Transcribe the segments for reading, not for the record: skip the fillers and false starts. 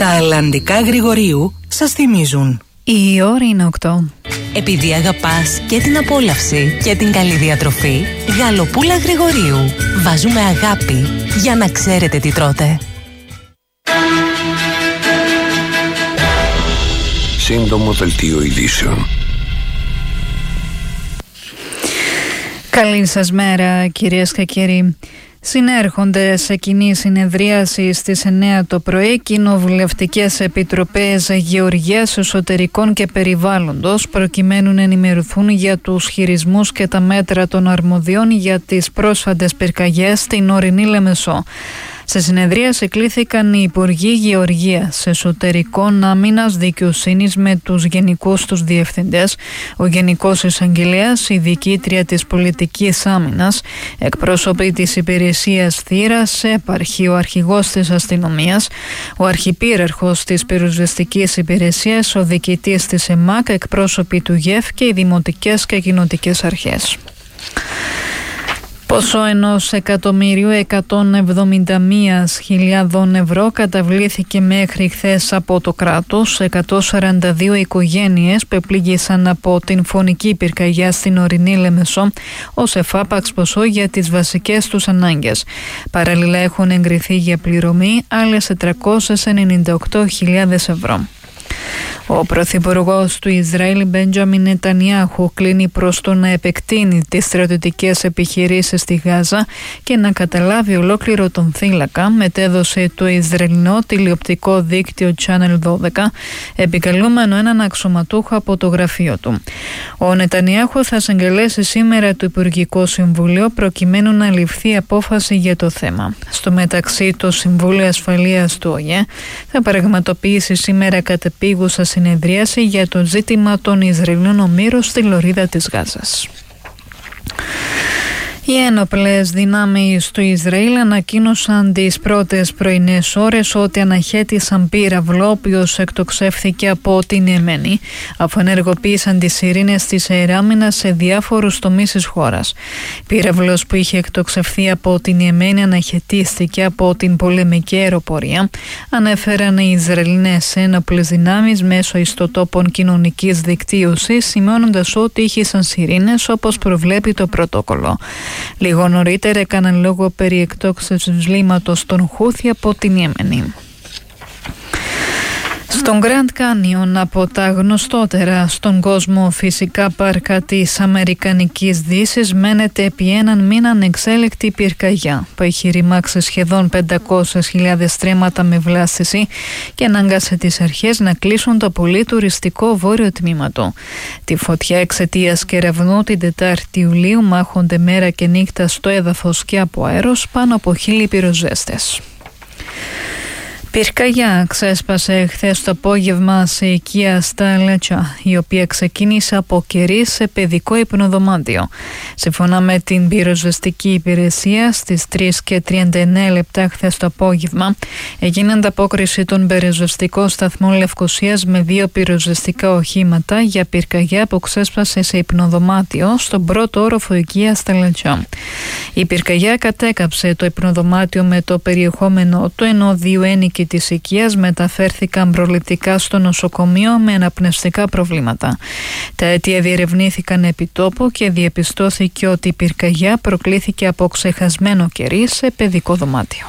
Τα αλλαντικά Γρηγορίου σας θυμίζουν. Η ώρα είναι 8. Επειδή αγαπάς και την απόλαυση και την καλή διατροφή, Γαλοπούλα Γρηγορίου. Βάζουμε αγάπη για να ξέρετε τι τρώτε. Σύντομο δελτίο ειδήσεων. Καλή σας μέρα, κυρίες και κύριοι. Συνέρχονται σε κοινή συνεδρίαση στις 9 το πρωί κοινοβουλευτικές επιτροπές Γεωργίας, Εσωτερικών και Περιβάλλοντος, προκειμένου να ενημερωθούν για τους χειρισμούς και τα μέτρα των αρμοδιών για τις πρόσφατες πυρκαγιές στην ορεινή Λεμεσό. Σε συνεδρίαση κλήθηκαν οι Υπουργοί Γεωργίας, Εσωτερικών, Άμυνας, Δικαιοσύνης με τους γενικούς τους διευθυντές, ο Γενικός Εισαγγελέας, η Διοικήτρια της Πολιτικής Άμυνας, εκπρόσωποι της Υπηρεσίας Θύρας, έπαρχοι, ο Αρχηγός της Αστυνομίας, ο Αρχιπύραρχος της Πυροσβεστικής Υπηρεσίας, ο Διοικητής της ΕΜΑΚ, εκπρόσωποι του ΓΕΦ και οι δημοτικές και κοινοτικές αρχές. Ποσό 1.171.000 ευρώ καταβλήθηκε μέχρι χθες από το κράτος. 142 οικογένειες που επλήγησαν από την φωνική πυρκαγιά στην ορεινή Λεμεσό ως εφάπαξ ποσό για τις βασικές τους ανάγκες. Παραλληλά έχουν εγκριθεί για πληρωμή άλλες 498.000 ευρώ. Ο Πρωθυπουργός του Ισραήλ, Μπέντζαμιν Νετανιάχου, κλείνει προς το να επεκτείνει τις στρατιωτικές επιχειρήσεις στη Γάζα και να καταλάβει ολόκληρο τον θύλακα, μετέδωσε το Ισραηλινό τηλεοπτικό δίκτυο Channel 12, επικαλούμενο έναν αξιωματούχο από το γραφείο του. Ο Νετανιάχου θα συγκαλέσει σήμερα το Υπουργικό Συμβούλιο προκειμένου να ληφθεί απόφαση για το θέμα. Στο μεταξύ, το Συμβούλιο Ασφαλείας του ΟΗΕ θα πραγματοποιήσει σήμερα κατεπίγουσα συνεδρίαση για το ζήτημα των Ισραηλινών ομήρων στη λωρίδα της Γάζας. Οι ένοπλες δυνάμεις του Ισραήλ ανακοίνωσαν τις πρώτες πρωινές ώρες ότι αναχέτησαν πύραυλο, ο οποίος εκτοξεύθηκε από την Ιεμένη, αφού ενεργοποίησαν τις σιρήνες της αεράμινας σε διάφορους τομείς της χώρας. Πύραυλος που είχε εκτοξευθεί από την Ιεμένη αναχαιτίστηκε από την πολεμική αεροπορία, ανέφεραν οι Ισραηλινές ένοπλες δυνάμεις μέσω ιστοτόπων κοινωνικής δικτύωσης, σημειώνοντας ότι είχαν σιρήνες όπως προβλέπει το πρωτόκολλο. Λίγο νωρίτερα έκαναν λόγο περί εκτόξευσης βλήματος των Χούθι από την Ιεμένη. Στον Grand Canyon, από τα γνωστότερα στον κόσμο φυσικά πάρκα της Αμερικανικής Δύσης, μένεται επί έναν μήνα ανεξέλεκτη πυρκαγιά που έχει ρημάξει σχεδόν 500.000 στρέμματα με βλάστηση και ανάγκασε τις αρχές να κλείσουν το πολύ τουριστικό βόρειο τμήμα του. Τη φωτιά εξαιτίας κεραυνού την 4η Ιουλίου μάχονται μέρα και νύχτα στο έδαφος και από αέρος πάνω από 1.000 πυροσβέστες. Πυρκαγιά ξέσπασε χθες το απόγευμα σε οικία στα Λέτσα, η οποία ξεκίνησε από καιρή σε παιδικό υπνοδωμάτιο. Σύμφωνα με την πυροσβεστική υπηρεσία, στις 3:39 χθες το απόγευμα έγινε ανταπόκριση των πυροσβεστικών σταθμών Λευκωσίας με 2 πυροσβεστικά οχήματα για πυρκαγιά που ξέσπασε σε υπνοδωμάτιο στον πρώτο όροφο οικία στα Λέτσα. Η πυρκαγιά κατέκαψε το υπνοδωμάτιο με το περιεχόμενό του, ενώ 2 ένοικοι της οικίας μεταφέρθηκαν προληπτικά στο νοσοκομείο με αναπνευστικά προβλήματα. Τα αίτια διερευνήθηκαν επί τόπου και διαπιστώθηκε ότι η πυρκαγιά προκλήθηκε από ξεχασμένο κερί σε παιδικό δωμάτιο.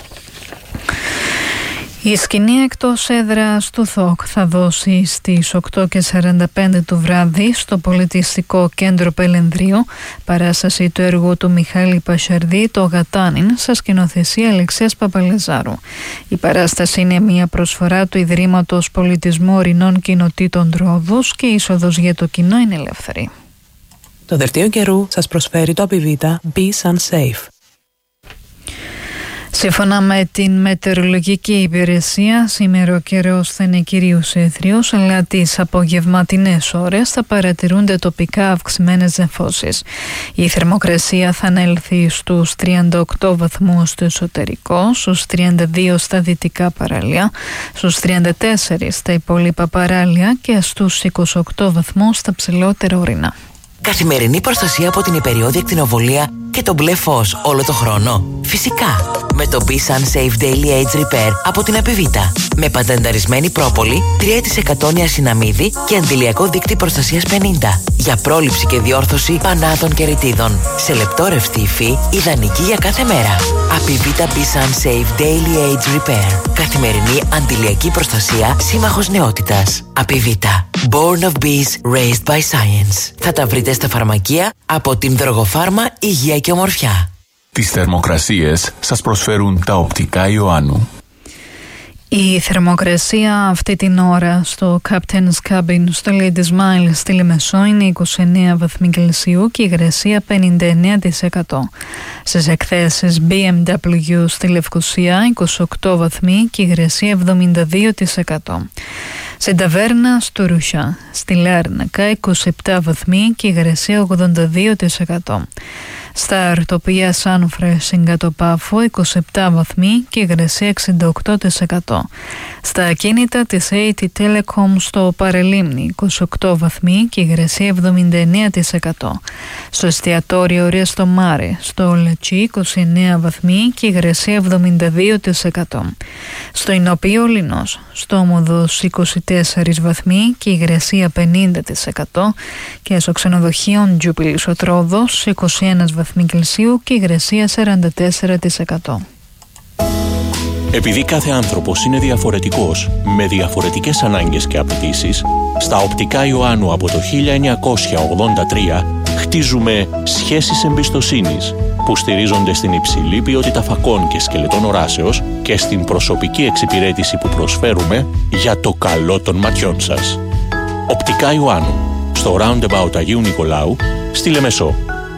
Η σκηνή εκτός έδρας του ΘΟΚ θα δώσει στις 8:45 του βράδυ στο Πολιτιστικό Κέντρο Πελενδρίου παράσταση του έργου του Μιχάλη Πασαρδί, το Γατάνιν, σε σκηνοθεσία Αλεξίας Παπαλεζάρου. Η παράσταση είναι μια προσφορά του Ιδρύματος Πολιτισμού Ορεινών Κοινοτήτων Ρόδους και η είσοδος για το κοινό είναι ελεύθερη. Το δελτίο καιρού σας προσφέρει το Απιβίτα Be Sun Safe. Σύμφωνα με την μετεωρολογική υπηρεσία, σήμερα ο καιρός θα είναι κυρίως έθριος, αλλά τις απογευματινές ώρες θα παρατηρούνται τοπικά αυξημένες νεφώσεις. Η θερμοκρασία θα ανέλθει στους 38 βαθμούς στο εσωτερικό, στους 32 στα δυτικά παράλια, στους 34 στα υπόλοιπα παράλια και στους 28 βαθμούς στα ψηλότερα ορεινά. Καθημερινή προστασία από την υπεριώδη ακτινοβολία και το μπλε φως όλο το χρόνο. Φυσικά, με το Be Sun Safe Daily Age Repair από την Επιβίτα. Με πατενταρισμένη πρόπολη, 3% νιασιναμίδι και αντιλιακό δίκτυ προστασίας 50. Για πρόληψη και διόρθωση πανάτων και ρητίδων. Σε λεπτό ρευστή υφή, ιδανική για κάθε μέρα. Επιβίτα Be Sun Safe Daily Age Repair. Καθημερινή αντιλιακή προστασία, σύμμαχος νεότητας. Επιβίτα. Born of Bees, raised by science. Θα τα βρείτε στα φαρμακεία από την Δρογοφάρμα Υγεία και Ομορφιά. Τις θερμοκρασίες σας προσφέρουν τα οπτικά Ιωάννου. Η θερμοκρασία αυτή την ώρα στο Captain's Cabin στο Ladies Mile στη Λεμεσό είναι 29 βαθμοί Κελσίου και η υγρασία 59%. Στις εκθέσεις BMW στη Λευκοσία 28 βαθμοί και η υγρασία 72%. Στην ταβέρνα στο Ρουσιά στη Λάρνακα 27 βαθμοί και η υγρασία 82%. Στα αρτοπία Σάνφρε συγκάτω Πάφο 27 βαθμοί και υγρασία 68%. Στα ακίνητα της AT Telecom στο Παρελίμνη 28 βαθμοί και υγρασία 79%. Στο εστιατόριο Ρέστο Μάρε στο Λατσί 29 βαθμοί και υγρασία 72%. Στο Ινωπείο Λινός στο Όμοδος 24 βαθμοί και υγρασία 50%. Και στο ξενοδοχείο Τζούπιλης ο Τρόδος 21 βαθμοί Κελσίου και υγρασία 44%. Επειδή κάθε άνθρωπος είναι διαφορετικός, με διαφορετικές ανάγκες και απαιτήσεις, στα οπτικά Ιωάννου από το 1983 χτίζουμε σχέσεις εμπιστοσύνης που στηρίζονται στην υψηλή ποιότητα φακών και σκελετών οράσεως και στην προσωπική εξυπηρέτηση που προσφέρουμε για το καλό των ματιών σας. Οπτικά Ιωάννου, στο Roundabout Αγίου Νικολάου, στη Λεμεσό.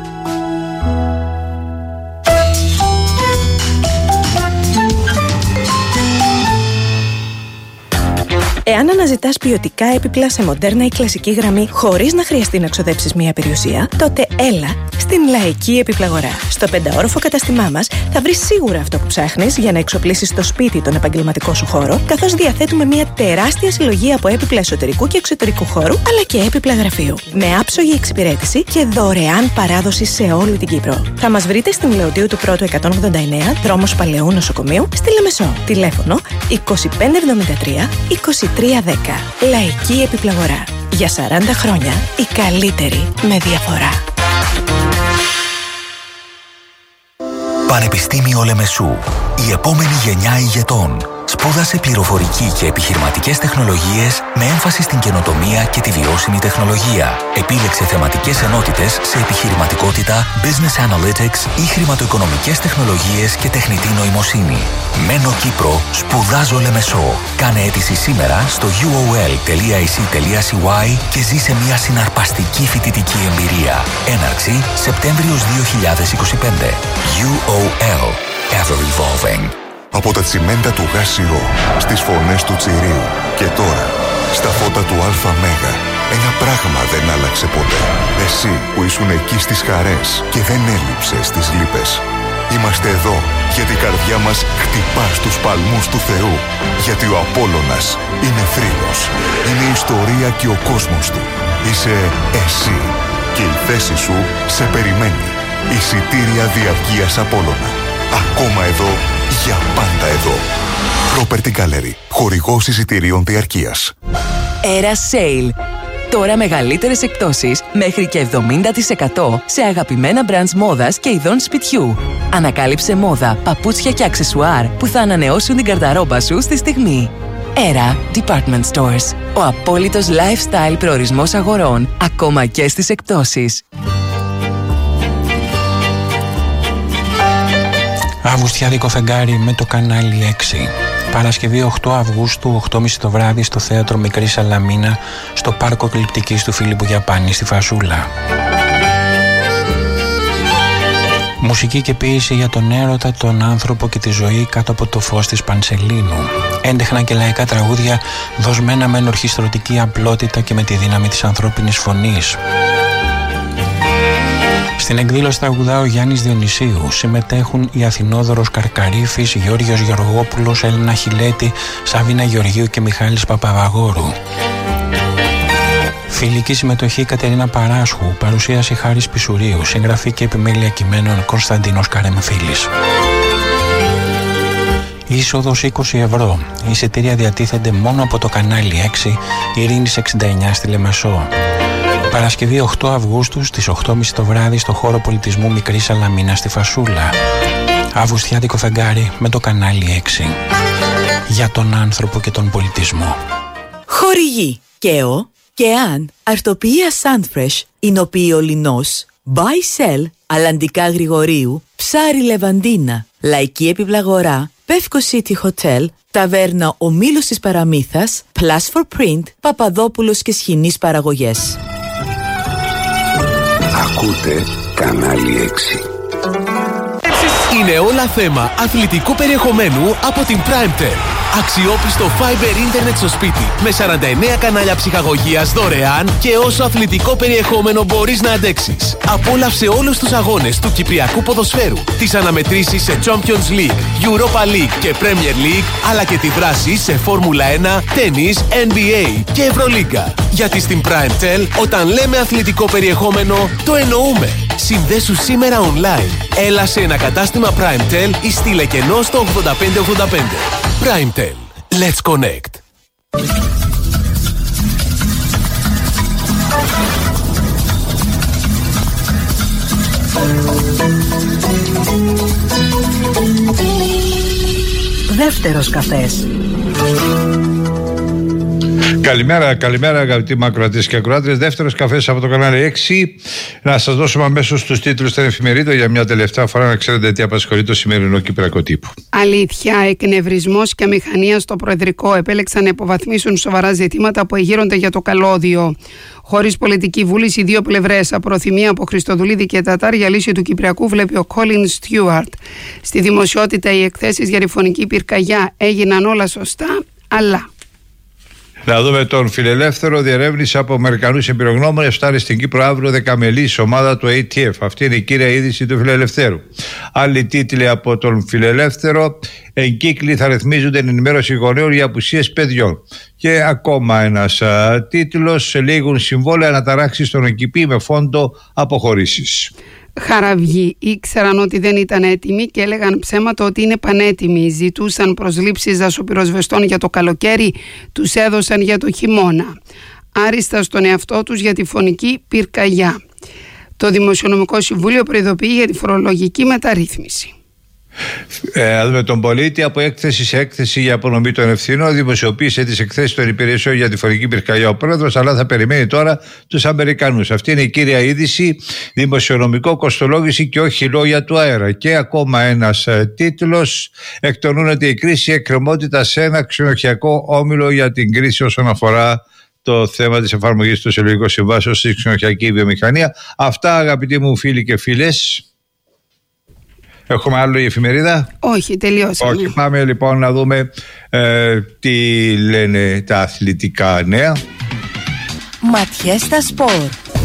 Εάν αναζητάς ποιοτικά έπιπλα σε μοντέρνα ή κλασική γραμμή χωρίς να χρειαστεί να ξοδέψεις μία περιουσία, τότε έλα στην Λαϊκή Επιπλαγορά. Στο 5όροφο κατάστημά μας θα βρεις σίγουρα αυτό που ψάχνεις για να εξοπλίσεις το σπίτι τον επαγγελματικό σου χώρο, καθώς διαθέτουμε μία τεράστια συλλογή από έπιπλα εσωτερικού και εξωτερικού χώρου, αλλά και έπιπλα γραφείου. Με άψογη εξυπηρέτηση και δωρεάν παράδοση σε όλη την Κύπρο. Θα μας βρείτε στην Λεωτίου του Πρώτου 189, δρόμος Παλαιού Νοσοκομείου, στη Λεμεσό. Τηλέφωνο 2573 2310. Λαϊκή Επιπλαγορά. Για 40 χρόνια η καλύτερη με διαφορά. Πανεπιστήμιο Λεμεσού. Η επόμενη γενιά ηγετών. Σπούδασε πληροφορική και επιχειρηματικές τεχνολογίες με έμφαση στην καινοτομία και τη βιώσιμη τεχνολογία. Επίλεξε θεματικές ενότητες σε επιχειρηματικότητα, business analytics ή χρηματοοικονομικές τεχνολογίες και τεχνητή νοημοσύνη. Μένω Κύπρο, σπουδάζω Λεμεσό. Κάνε αίτηση σήμερα στο uol.ac.cy και ζήσε μια συναρπαστική φοιτητική εμπειρία. Έναρξη Σεπτέμβριος 2025. UOL. Ever evolving. Από τα τσιμέντα του ΓΑΣΙΟ, στις φωνές του Τσιρίου και τώρα, στα φώτα του ΑΜΕΓΑ, ένα πράγμα δεν άλλαξε ποτέ. Εσύ που ήσουν εκεί στις χαρές και δεν έλειψες στις λύπες. Είμαστε εδώ γιατί η καρδιά μας χτυπά στους παλμούς του Θεού. Γιατί ο Απόλλωνας είναι θρύλος, είναι η ιστορία και ο κόσμος του. Είσαι εσύ και η θέση σου σε περιμένει. Εισιτήρια διαυγείας Απόλλωνα. Ακόμα εδώ, για πάντα εδώ. Property Gallery. Χορηγός εισιτηρίων διαρκείας. Eras Sale. Τώρα μεγαλύτερες εκπτώσεις μέχρι και 70% σε αγαπημένα brands μόδας και ειδών σπιτιού. Ανακάλυψε μόδα, παπούτσια και αξεσουάρ που θα ανανεώσουν την καρταρόμπα σου στη στιγμή. Era Department Stores. Ο απόλυτος lifestyle προορισμός αγορών, ακόμα και στις εκπτώσεις. Αυγουστιάδικο φεγγάρι με το κανάλι 6. Παρασκευή 8 Αυγούστου, 8.30 το βράδυ στο Θέατρο Μικρή Σαλαμίνα, στο Πάρκο Κλιπτικής του Φίλιππου Γιαπάνη στη Φασούλα. Μουσική και ποίηση για τον έρωτα, τον άνθρωπο και τη ζωή κάτω από το φως της Πανσελίνου. Έντεχνα και λαϊκά τραγούδια δοσμένα με ενορχιστρωτική απλότητα και με τη δύναμη της ανθρώπινης φωνής. Στην εκδήλωση τραγουδά ο Γιάννης Διονυσίου. Συμμετέχουν η Αθηνόδωρος Καρκαρίφης, Γιώργος Γεωργόπουλος, Έλληνα Χιλέτη, Σαβίνα Γεωργίου και Μιχάλης Παπαβαγόρου. Φιλική συμμετοχή Κατερίνα Παράσχου, παρουσίαση Χάρης Πισουρίου, συγγραφή και επιμέλεια κειμένων Κωνσταντίνος Καρεμφίλης. Είσοδος 20 ευρώ. Η εισιτήρια διατίθενται μόνο από το κανάλι 6 Ειρήνης 69 στη Λεμεσό. Παρασκευή 8 Αυγούστου στις 8.30 το βράδυ στο χώρο πολιτισμού Μικρή Σαλαμίνα στη Φασούλα. Αυγουστιάτικο φεγγάρι με το κανάλι 6. Για τον άνθρωπο και τον πολιτισμό. Χορηγεί ΚΕΟ και αν αρτοποιία Sunfresh, εινοποιείο Λινός, Buy Sell, Αλλαντικά Γρηγορίου, Ψάρι Λεβαντίνα, Λαϊκή Επιπλαγορά, Πεύκο City Hotel, Ταβέρνα Ο Μήλος της Παραμύθας, Plus for Print, Παπαδόπουλος και Σχοινής Παραγωγές. Ακούτε κανάλι 6. Είναι όλα θέμα αθλητικού περιεχομένου από την Primetel. Αξιόπιστο Fiber Internet στο σπίτι με 49 κανάλια ψυχαγωγίας δωρεάν και όσο αθλητικό περιεχόμενο μπορείς να αντέξεις. Απόλαυσε όλους τους αγώνες του Κυπριακού ποδοσφαίρου, τις αναμετρήσεις σε Champions League, Europa League και Premier League, αλλά και τη δράση σε Φόρμουλα 1, τένις, NBA και Ευρωλίγκα. Γιατί στην Primetel, όταν λέμε αθλητικό περιεχόμενο, το εννοούμε. Συνδέσου σήμερα online. Έλα σε ένα κατάστημα Primetel ή στείλε κενό στο 8585. Primetel. Let's connect. Δεύτερος καφές. Καλημέρα αγαπητοί μακροατές και ακροάτες. Δεύτερος καφές από το κανάλι 6. Να σας δώσουμε αμέσως τους τίτλους των εφημερίδων για μια τελευταία φορά να ξέρετε τι απασχολεί το σημερινό κυπριακό τύπο. Αλήθεια, εκνευρισμός και αμηχανία στο Προεδρικό επέλεξαν να υποβαθμίσουν σοβαρά ζητήματα που εγείρονται για το καλώδιο. Χωρίς πολιτική βούληση, οι δύο πλευρές, απροθυμία από Χριστοδουλίδη και Τατάρ για λύση του Κυπριακού, βλέπει ο Κόλιν Στιούαρτ. Στη δημοσιότητα, οι εκθέσεις για ρηφωνική πυρκαγιά έγιναν όλα σωστά, αλλά. Να δούμε τον Φιλελεύθερο. Διερεύνηση από Αμερικανούς εμπειρογνώμονες φτάνει στην Κύπρο αύριο δεκαμελής ομάδα του ATF. Αυτή είναι η κύρια είδηση του Φιλελευθέρου. Άλλοι τίτλοι από τον Φιλελεύθερο. Εγκύκλοι θα ρυθμίζονται την ενημέρωση γονέων για απουσίες παιδιών. Και ακόμα ένας τίτλος. Λήγουν συμβόλαια αναταράξεις στον ΟΚΙΠΗ με φόντο αποχωρήσεις. Χαραυγοί ήξεραν ότι δεν ήταν έτοιμοι και έλεγαν ψέματα ότι είναι πανέτοιμοι. Ζητούσαν προσλήψεις δασοπυροσβεστών για το καλοκαίρι, τους έδωσαν για το χειμώνα. Άριστα στον εαυτό τους για τη φωνική πυρκαγιά. Το Δημοσιονομικό Συμβούλιο προειδοποιεί για τη φορολογική μεταρρύθμιση. Με τον πολίτη από έκθεση σε έκθεση για απονομή των ευθυνών δημοσιοποίησε τις εκθέσεις των υπηρεσιών για τη φορική πυρκαγιά ο πρόεδρος, αλλά θα περιμένει τώρα τους Αμερικανούς. Αυτή είναι η κύρια είδηση. Δημοσιονομικό, κοστολόγηση και όχι λόγια του αέρα. Και ακόμα ένας τίτλος. Εκτονώνεται η κρίση εκκρεμότητα σε ένα ξενοχειακό όμιλο για την κρίση όσον αφορά το θέμα της εφαρμογής του συλλογικού συμβάσεως στη ξενοχειακή βιομηχανία. Αυτά, αγαπητοί μου φίλοι και φίλες. Έχουμε άλλο η εφημερίδα? Όχι, τελειώσαμε. Όχι, πάμε λοιπόν να δούμε τι λένε τα αθλητικά νέα. Ματιές στα σπορ.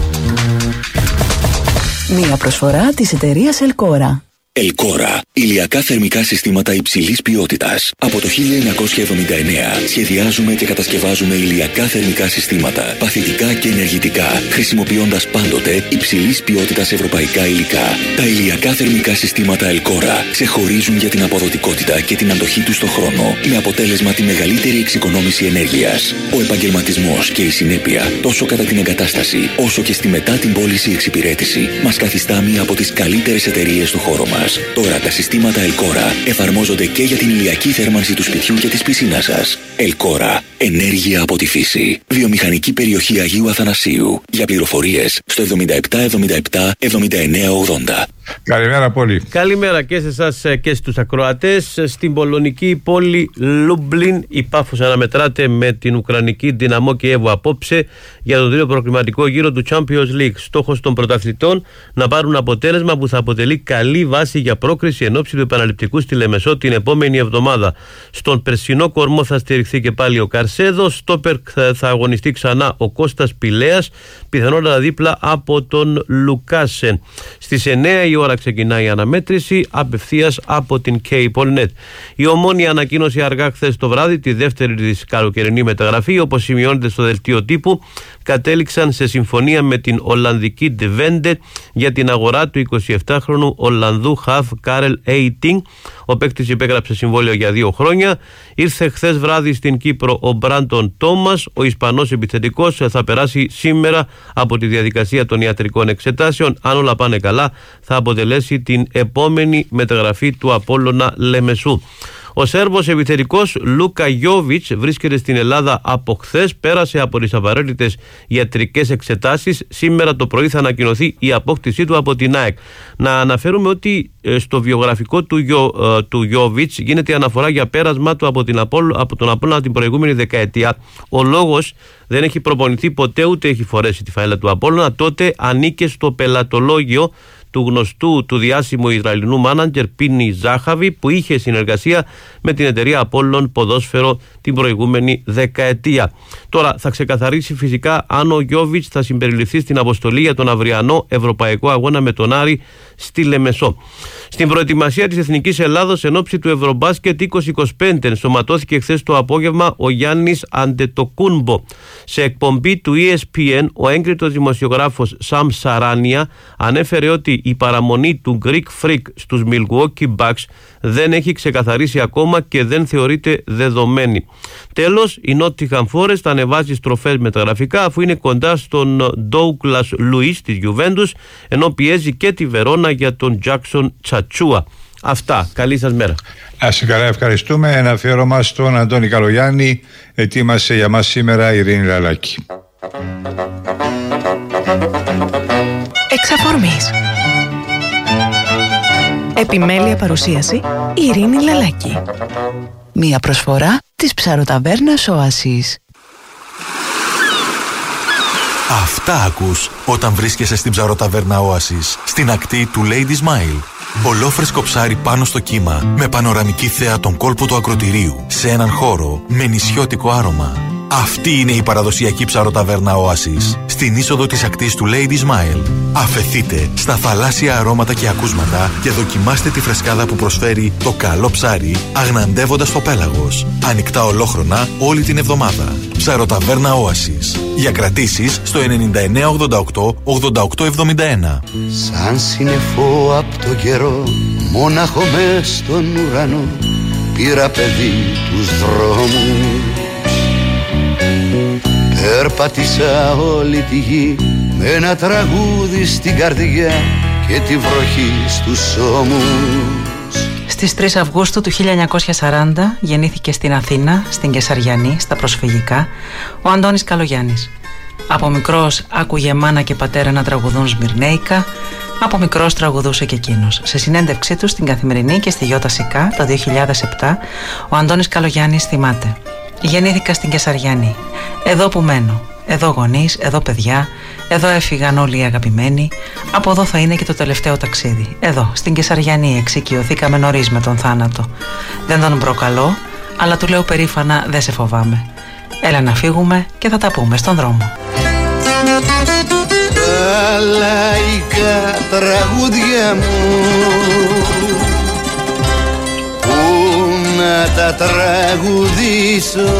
Μία προσφορά της εταιρείας Ελκόρα. Ελκόρα. Ηλιακά θερμικά συστήματα υψηλής ποιότητας. Από το 1979 σχεδιάζουμε και κατασκευάζουμε ηλιακά θερμικά συστήματα, παθητικά και ενεργητικά, χρησιμοποιώντας πάντοτε υψηλής ποιότητας ευρωπαϊκά υλικά. Τα ηλιακά θερμικά συστήματα Ελκόρα ξεχωρίζουν για την αποδοτικότητα και την αντοχή τους στον χρόνο, με αποτέλεσμα τη μεγαλύτερη εξοικονόμηση ενέργειας. Ο επαγγελματισμός και η συνέπεια, τόσο κατά την εγκατάσταση, όσο και στη μετά την πώληση εξυπηρέτηση, μας καθιστά μία από τις καλύτερες εταιρείες του χώρου μας. Τώρα τα συστήματα Ελκόρα εφαρμόζονται και για την ηλιακή θέρμανση του σπιτιού και της πισίνας σας. Ελκόρα. Ενέργεια από τη φύση. Βιομηχανική περιοχή Αγίου Αθανασίου. Για πληροφορίες στο 7777 7980. Καλημέρα πολύ. Καλημέρα και σε εσάς και στους ακροατές. Στην πολωνική πόλη Λούμπλιν η Πάφος αναμετράται με την Ουκρανική Δυναμό Κιέβου απόψε για τον τρίτο προκριματικό γύρο του Champions League. Στόχος των πρωταθλητών να πάρουν αποτέλεσμα που θα αποτελεί καλή βάση για πρόκριση εν ώψη του επαναληπτικού στη Λεμεσό την επόμενη εβδομάδα. Στον περσινό κορμό θα στηριχθεί και πάλι ο Καρσέδο. Στόπερ θα αγωνιστεί ξανά ο Κώστας Πηλέας, πιθανότατα δίπλα από τον Λουκάσεν. Στις 9 η ώρα ξεκινάει η αναμέτρηση απευθείας από την K-Polnet. Η Ομόνοια ανακοίνωσε αργά χθες το βράδυ τη δεύτερη της καλοκαιρινή μεταγραφή. Όπως σημειώνεται στο δελτίο τύπου, κατέληξαν σε συμφωνία με την Ολλανδική Twente για την αγορά του 27χρονου Ολλανδού χαφ Κάρελ Έιτινγκ. Ο παίκτης υπέγραψε συμβόλαιο για 2 χρόνια. Ήρθε χθες βράδυ στην Κύπρο ο Μπράντον Τόμας. Ο Ισπανός επιθετικός θα περάσει σήμερα από τη διαδικασία των ιατρικών εξετάσεων. Αν όλα πάνε καλά, θα αποτελέσει την επόμενη μεταγραφή του Απόλλωνα Λεμεσού. Ο Σέρβος επιθετικός Λούκα Γιόβιτς βρίσκεται στην Ελλάδα από χθες, πέρασε από τις απαραίτητες ιατρικές εξετάσεις. Σήμερα το πρωί θα ανακοινωθεί η απόκτησή του από την ΑΕΚ. Να αναφέρουμε ότι στο βιογραφικό του Γιόβιτς γίνεται αναφορά για πέρασμα του από τον Απόλλωνα την προηγούμενη δεκαετία. Ο λόγος: δεν έχει προπονηθεί ποτέ, ούτε έχει φορέσει τη φαίλα του Απόλλωνα. Τότε ανήκε στο πελατολόγιο του γνωστού, του διάσημου Ισραηλινού μάνατζερ Πίνι Ζάχαβη, που είχε συνεργασία με την εταιρεία Απόλλων Ποδόσφαιρο την προηγούμενη δεκαετία. Τώρα θα ξεκαθαρίσει φυσικά αν ο Γιόβιτς θα συμπεριληφθεί στην αποστολή για τον αυριανό ευρωπαϊκό αγώνα με τον Άρη στη Λεμεσό. Στην προετοιμασία της Εθνικής Ελλάδος εν ώψη του Ευρωμπάσκετ 2025 ενσωματώθηκε χθες το απόγευμα ο Γιάννης Αντετοκούνμπο. Σε εκπομπή του ESPN, ο έγκριτος δημοσιογράφος Σαμ Σαράνια ανέφερε ότι η παραμονή του Greek Freak στους Milwaukee Bucks δεν έχει ξεκαθαρίσει ακόμα και δεν θεωρείται δεδομένη. Τέλος, η Nottingham Forest ανεβάζει στροφές μεταγραφικά, αφού είναι κοντά στον Douglas Luiz της Juventus, ενώ πιέζει και τη Βερόνα για τον Jackson Τσατσούα. Αυτά. Καλή σας μέρα. Ας καλά, ευχαριστούμε. Ένα αφιέρωμα στον Αντώνη Καλογιάννη. Ετοίμασε για μας σήμερα η Ειρήνη Λαλάκη. Εξαφορμής. Επιμέλεια παρουσίαση η Ειρήνη Λαλάκη. Μία προσφορά της ψαροταβέρνας Όασης. Αυτά ακούς όταν βρίσκεσαι στην ψαροταβέρνα Όασης, στην ακτή του Lady Smile. Ολόφρεσκο ψάρι πάνω στο κύμα, με πανοραμική θέα τον κόλπο του ακροτηρίου, σε έναν χώρο με νησιώτικο άρωμα. Αυτή είναι η παραδοσιακή ψαροταβέρνα Όασης, στην είσοδο της ακτής του Lady Smile. Αφεθείτε στα θαλάσσια αρώματα και ακούσματα και δοκιμάστε τη φρεσκάδα που προσφέρει το καλό ψάρι, αγναντεύοντας το πέλαγος. Ανοιχτά ολόχρονα όλη την εβδομάδα. Ψαροταβέρνα Όασης. Για κρατήσεις στο 9988-8871. Σαν συννεφό απ' το καιρό, μόναχο μες στον ουρανό, πήρα παιδί τους δρόμους. Περπάτησα όλη τη γη με ένα τραγούδι στην καρδιά και τη βροχή στους ώμους. Στις 3 Αυγούστου του 1940 γεννήθηκε στην Αθήνα, στην Κεσαριανή, στα προσφυγικά, ο Αντώνης Καλογιάννης. Από μικρός άκουγε μάνα και πατέρα να τραγουδούν σμυρνέικα, από μικρός τραγουδούσε και εκείνος. Σε συνέντευξή του στην Καθημερινή και στη Γιώτα Σικά το 2007, ο Αντώνης Καλογιάννης θυμάται: γεννήθηκα στην Κεσαριανή. Εδώ που μένω. Εδώ γονείς, εδώ παιδιά, εδώ έφυγαν όλοι οι αγαπημένοι. Από εδώ θα είναι και το τελευταίο ταξίδι. Εδώ, στην Κεσαριανή, εξοικειωθήκαμε νωρίς με τον θάνατο. Δεν τον προκαλώ, αλλά του λέω περήφανα: δεν σε φοβάμαι. Έλα να φύγουμε και θα τα πούμε στον δρόμο. Τα λαϊκά τραγούδια μου, να τα τραγουδήσω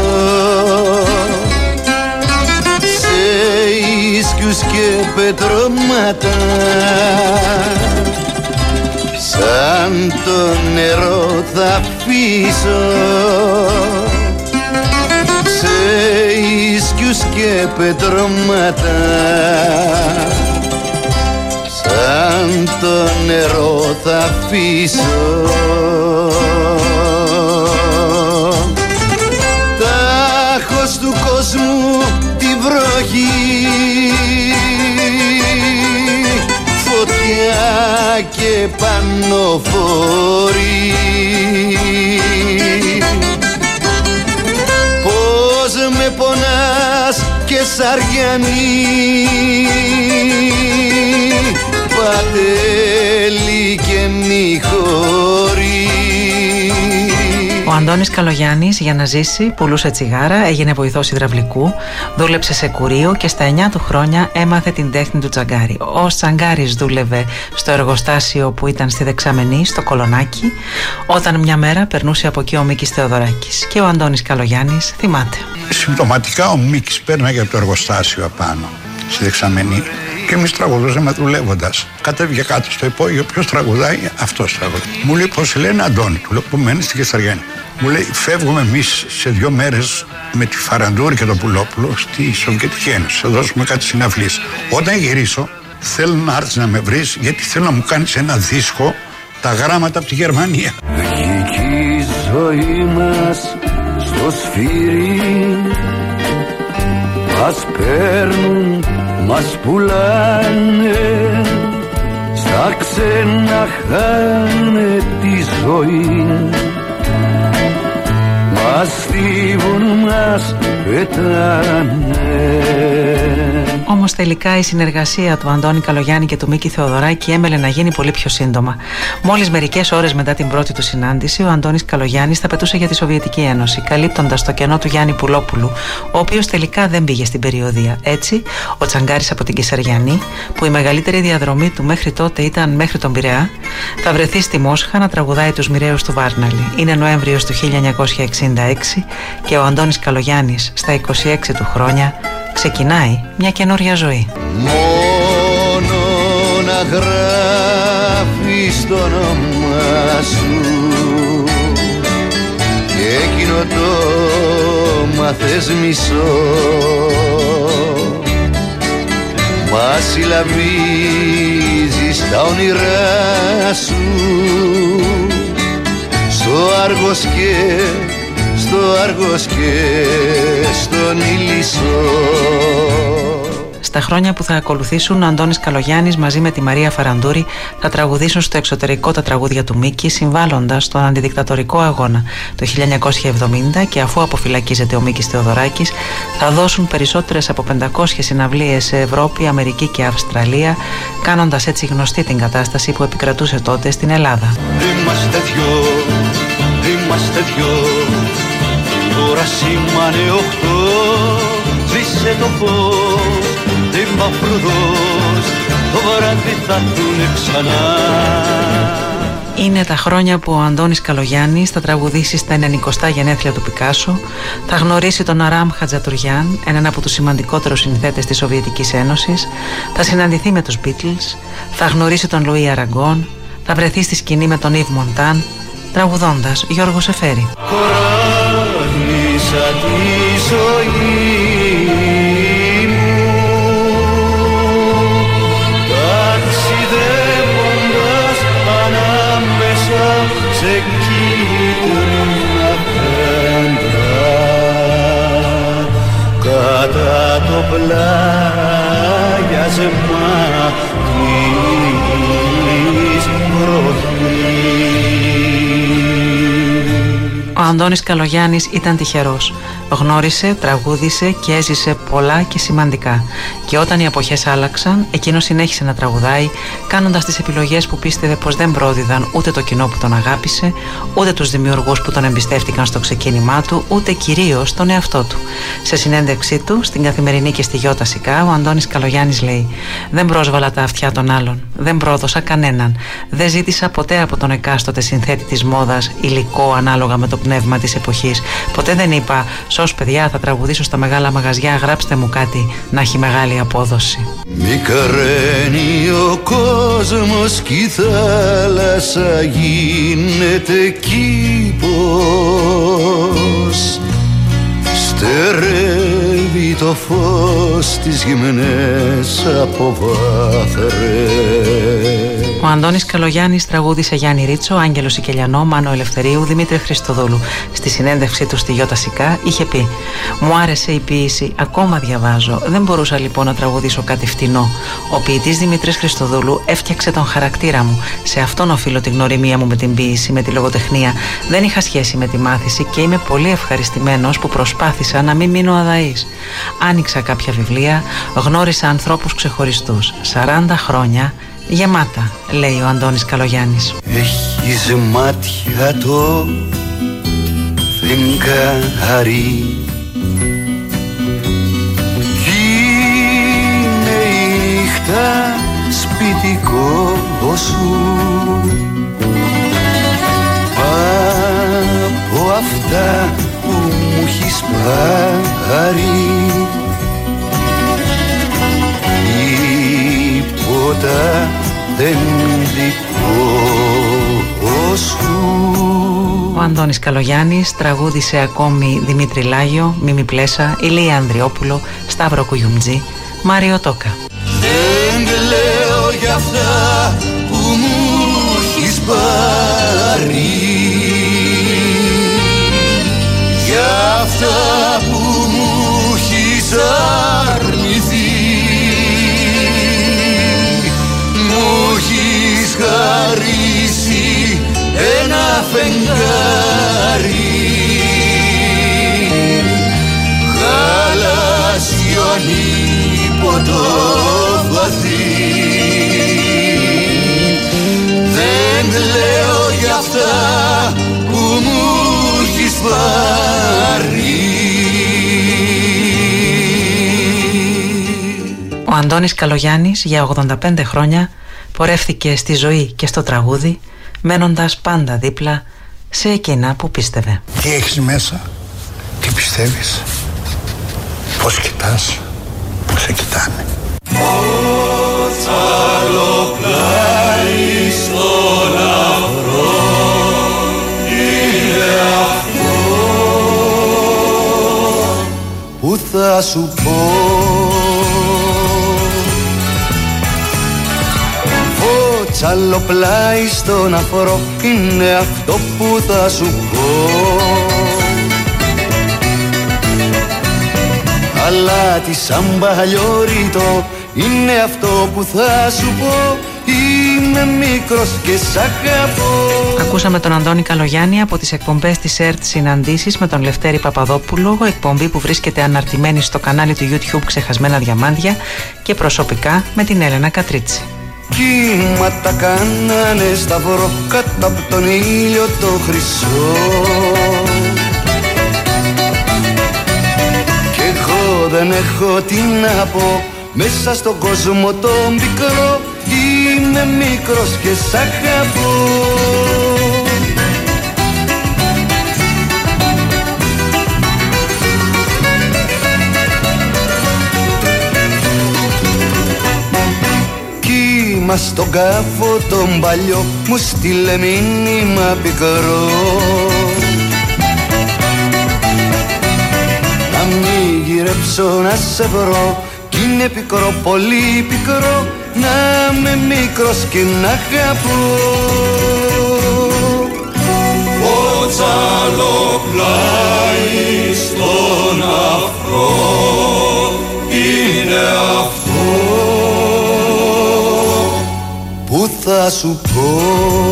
σε ίσκιους και πετρώματα, σαν το νερό θα αφήσω σε ίσκιους και πετρώματα, σαν το νερό θα αφήσω. Τάχος του κόσμου τη βροχή, φωτιά και πανοφόρη, πώς με πονάς και Σαριανή, Πατέλη και Μηχώρη. Ο Αντώνης Καλογιάννης, για να ζήσει, πουλούσε τσιγάρα, έγινε βοηθός υδραυλικού, δούλεψε σε κουρείο και στα 9 του χρόνια έμαθε την τέχνη του τσαγκάρι. Ο τσαγκάρης δούλευε στο εργοστάσιο που ήταν στη Δεξαμενή, στο Κολονάκι, όταν μια μέρα περνούσε από εκεί ο Μίκης Θεοδωράκης. Και ο Αντώνης Καλογιάννης θυμάται. Συμπτωματικά ο Μίκης πέρναγε από το εργοστάσιο απάνω, στη Δεξαμενή. Και εμείς τραγουδούσαμε δουλεύοντας. Κατέβηκε κάτω στο υπόγειο, ποιος τραγουδάει, αυτός τραγουδάει. Μου λέει πως λένε Αντώνη, του λέω που μένει στη Κεσαριανή. Μου λέει φεύγουμε εμείς σε 2 μέρες με τη Φαραντούρη και τον Πουλόπουλο στη Σοβιετική Ένωση. Θα δώσουμε κάτι συναυλίες. Όταν γυρίσω θέλω να έρθεις να με βρεις γιατί θέλω να μου κάνεις ένα δίσκο τα γράμματα από τη Γερμανία. Βγήκε η ζωή μας στο σφύρι, μας παίρνουν, μας πουλάνε, στα ξένα χάνε τη ζωή, μας θύβουν, μας πετάνε. Όμως τελικά η συνεργασία του Αντώνη Καλογιάννη και του Μίκη Θεοδωράκη έμελε να γίνει πολύ πιο σύντομα. Μόλις μερικές ώρες μετά την πρώτη του συνάντηση, ο Αντώνης Καλογιάννης θα πετούσε για τη Σοβιετική Ένωση, καλύπτοντας το κενό του Γιάννη Πουλόπουλου, ο οποίος τελικά δεν πήγε στην περιοδεία. Έτσι, ο τσαγκάρης από την Κεσαριανή, που η μεγαλύτερη διαδρομή του μέχρι τότε ήταν μέχρι τον Πειραιά, θα βρεθεί στη Μόσχα να τραγουδάει τους μοιραίους του Βάρναλη. Είναι Νοέμβριος του 1966 και ο Αντώνης Καλογιάννης στα 26 του χρόνια ξεκινάει μια καινούρια ζωή. Μόνο να γράφεις το όνομα σου και εκείνο το μάθες μισό, μα συλλαβίζεις τα όνειρά σου στο Άργος και στον Ηλισσό. Στα χρόνια που θα ακολουθήσουν, ο Αντώνης Καλογιάννης μαζί με τη Μαρία Φαραντούρη θα τραγουδήσουν στο εξωτερικό τα τραγούδια του Μίκη, συμβάλλοντας στον αντιδικτατορικό αγώνα το 1970, και αφού αποφυλακίζεται ο Μίκης Θεοδωράκης θα δώσουν περισσότερες από 500 συναυλίες σε Ευρώπη, Αμερική και Αυστραλία, κάνοντας έτσι γνωστή την κατάσταση που επικρατούσε τότε στην Ελλάδα. Είμαστε δυο, τώρα σήμανε 8, σβήσε το φως, δεν παφρουδός, το βράδυ θα έρθουνε ξανά. Είναι τα χρόνια που ο Αντώνης Καλογιάννης θα τραγουδήσει στα 90 γενέθλια του Πικάσο, θα γνωρίσει τον Αράμ Χατζατουριάν, έναν από τους σημαντικότερους συνθέτες της Σοβιετικής Ένωσης, θα συναντηθεί με τους Beatles, θα γνωρίσει τον Λουί Αραγκόν, θα βρεθεί στη σκηνή με τον Ιβ Μοντάν, τραγουδώντας Γιώργο Σεφέρη. Κορώνησα τη ζωή μου, ταξιδεύοντας ανάμεσα σε κίτρινα δέντρα, κατά το πλάγιασμα της βροχής. Ο Αντώνης Καλογιάννης ήταν τυχερός. Γνώρισε, τραγούδισε και έζησε πολλά και σημαντικά. Και όταν οι εποχές άλλαξαν, εκείνος συνέχισε να τραγουδάει, κάνοντας τις επιλογές που πίστευε πως δεν πρόδιδαν ούτε το κοινό που τον αγάπησε, ούτε τους δημιουργούς που τον εμπιστεύτηκαν στο ξεκίνημά του, ούτε κυρίως τον εαυτό του. Σε συνέντευξή του, στην Καθημερινή και στη Γιώτα Σικά, ο Αντώνης Καλογιάννης λέει: «Δεν πρόσβαλα τα αυτιά των άλλων, δεν πρόδωσα κανέναν, δεν ζήτησα ποτέ από τον εκάστοτε συνθέτη της μόδας υλικό ανάλογα με το πνεύμα της εποχής. Ποτέ δεν είπα: «Σως παιδιά, θα τραγουδήσω στα μεγάλα μαγαζιά, γράψτε μου κάτι να έχει μεγάλη απόδοση». Μικραίνει ο κόσμος κι η θάλασσα γίνεται κήπος, στερεύει το φως τις γυμνές από βάθρες. Ο Αντώνης Καλογιάννης τραγούδισε Γιάννη Ρίτσο, Άγγελο Σικελιανό, Μάνο Ελευθερίου, Δημήτρη Χριστοδούλου. Στη συνέντευξή του στη Γιώτα Σικά είχε πει: «Μου άρεσε η ποίηση, ακόμα διαβάζω. Δεν μπορούσα λοιπόν να τραγουδήσω κάτι φτηνό. Ο ποιητής Δημήτρης Χριστοδούλου έφτιαξε τον χαρακτήρα μου. Σε αυτόν οφείλω τη γνωριμία μου με την ποίηση, με τη λογοτεχνία. Δεν είχα σχέση με τη μάθηση και είμαι πολύ ευχαριστημένος που προσπάθησα να μην μείνω αδαής. Άνοιξα κάποια βιβλία, γνώρισα ανθρώπους ξεχωριστούς. 40 χρόνια γεμάτα», λέει ο Αντώνης Καλογιάννης. Έχεις μάτια το φεγγάρι. Κι είναι η νύχτα σπιτικό σου από αυτά που μου έχεις πάρει. Τίποτα δεν δικό σου. Ο Αντώνης Καλογιάννης τραγούδισε ακόμη Δημήτρη Λάγιο, Μίμη Πλέσα, Ηλία Ανδριόπουλο, Σταύρο Κουγιουμτζή, Μάριο Τόκα. Δεν λέω για αυτά που μου έχεις πάρει, για αυτά που μου έχεις αρνηθεί. Μου έχεις χαρίσει ένα φεγγάρι γαλάζιο ανίποτο βαθύ. Δεν λέω για αυτά που μου έχεις πάρει. Ο Αντώνης Καλογιάννης για 85 χρόνια πορεύθηκε στη ζωή και στο τραγούδι, μένοντας πάντα δίπλα σε εκείνα που πίστευε. Τι έχεις μέσα, τι πιστεύεις, πώς κοιτάς, πώς σε κοιτάνε. Πώς άλλο πλάι στον αφρό είναι αυτό που θα σου πω. Άλλο πλάι στον αφρό είναι αυτό που θα σου πω. Αλλά τι σαν παλιόριτο είναι αυτό που θα σου πω. Είμαι μικρός και σ' αγαπώ. Ακούσαμε τον Αντώνη Καλογιάννη από τις εκπομπές της ΕΡΤ Συναντήσεις με τον Λευτέρη Παπαδόπουλο, εκπομπή που βρίσκεται αναρτημένη στο κανάλι του YouTube Ξεχασμένα Διαμάντια, και προσωπικά με την Έλενα Κατρίτσι. Κύματα κάνανε σταυρό κάτω από τον ήλιο το χρυσό. Κι εγώ δεν έχω τι να πω μέσα στον κόσμο το μικρό. Είμαι μικρός και σ' αγαπώ. Μα στον κάφο τον παλιό μου στείλε μήνυμα πικρό. Να μην γυρέψω να σε βρω, κι είναι πικρό, πολύ πικρό, να είμαι μικρός και να αγαπώ. Ότσαλο πλάι στον αφρό είναι αυτό που θα σου πω.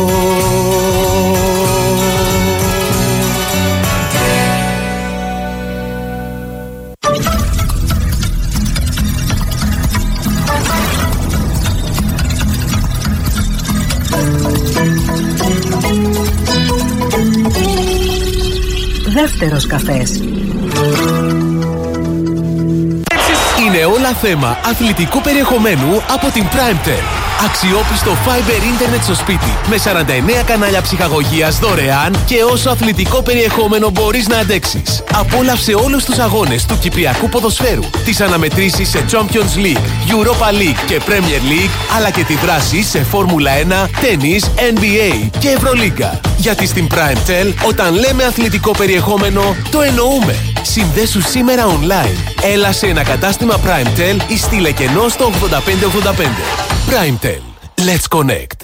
Δεύτερος καφές. Είναι όλα θέμα αθλητικού περιεχομένου από την PrimeTel. Αξιόπιστο Fiber Internet στο σπίτι με 49 κανάλια ψυχαγωγίας δωρεάν και όσο αθλητικό περιεχόμενο μπορείς να αντέξεις. Απόλαυσε όλους τους αγώνες του Κυπριακού ποδοσφαίρου, τις αναμετρήσεις σε Champions League, Europa League και Premier League, αλλά και τη δράση σε Φόρμουλα 1, τένις, NBA και Ευρωλίγκα. Γιατί στην PrimeTel, όταν λέμε αθλητικό περιεχόμενο, το εννοούμε. Συνδέσου σήμερα online. Έλα σε ένα κατάστημα PrimeTel ή στείλε κενό στο 8585. PrimeTel. Let's connect.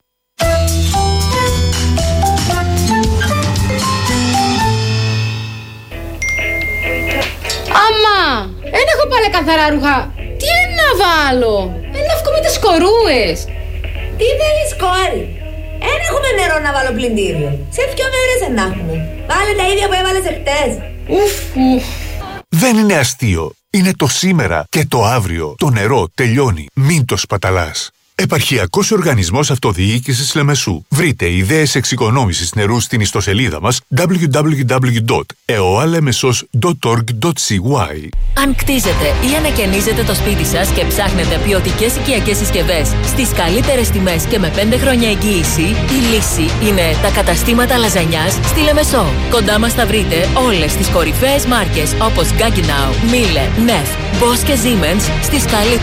Αμά, δεν έχω πάλι καθαρά ρούχα. Τι είναι να βάλω? Ένα βγω με τις κορούες. Τι θέλεις, κόρη? Εν έχουμε νερό να βάλω πλυντήριο. Σε 2 μέρες εν έχουμε. Βάλε τα ίδια που έβαλες εχθές. Δεν είναι αστείο. Είναι το σήμερα και το αύριο. Το νερό τελειώνει. Μην το σπαταλάς. Επαρχιακός Οργανισμός Αυτοδιοίκησης Λεμεσού. Βρείτε ιδέες εξοικονόμησης νερού στην ιστοσελίδα μας www.eoalemesos.org.cy. Αν κτίζετε ή ανακαινίζετε το σπίτι σας και ψάχνετε ποιοτικές οικιακές συσκευές στις καλύτερες τιμές και με 5 χρόνια εγγύηση, η λύση είναι τα καταστήματα λαζανιάς στη Λεμεσό. Κοντά μας θα βρείτε όλες τις κορυφαίες μάρκες όπως Gaggenau, Miele, Neff, Bosch και Siemens στις καλύτερες